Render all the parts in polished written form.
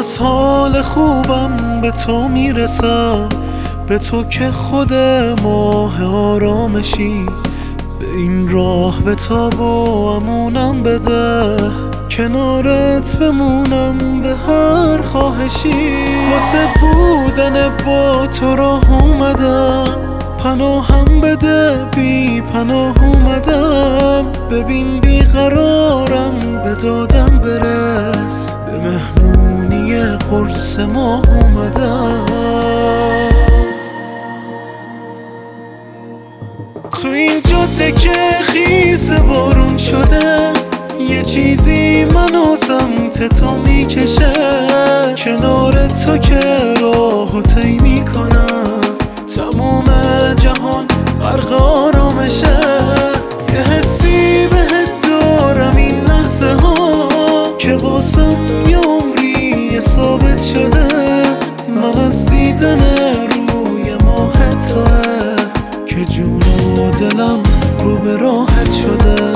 از حال خوبم به تو میرسم، به تو که خود ماه آرامشی. به این راه به تاب و امونم بده، کنارت بمونم به هر خواهشی. واسه بودن با تو راه اومدم، پناهم بده بی پناه اومدم. ببین بیقرارم به دادم برس، به مهمونی قرص ماه اومدم. تو این جاده که خیس بارون شده، یه چیزی منو سمت تو میکشه. کنار تو که راهو طی میکنم، تموم جهان غرق آرامشه. یه حسی بهت دارم این لحظه ها، که واسم یه عمری ثابت شده. من از دیدن روی ماه توه، که جون و دلم رو به راحت شده.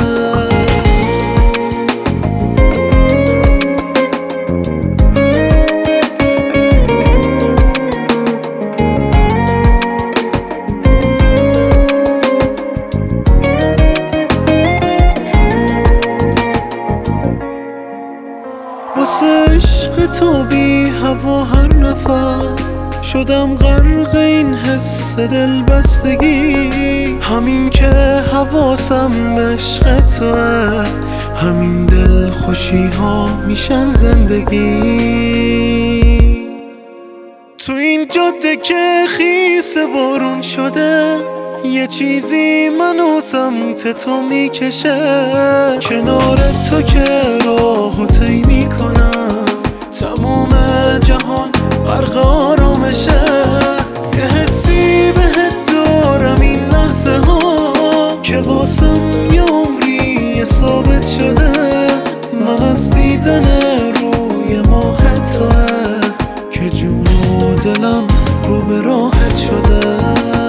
واسه عشق تو بی هوا هر نفس، شدم غرق این حس دل بستگی. همین که حواسم به عشق توه، همین دل خوشی ها میشن زندگی. تو این جاده که خیس بارون شده، یه چیزی منو سمت تو میکشه. کنار تو که راهو طی میکنم، تموم جهان غرق آرامشه. یه حسی بهت دارم این لحظه ها، که واسم یه عمری ثابت شده. من از دیدن روی ماه توه، که جون و دلم رو به راحت شده.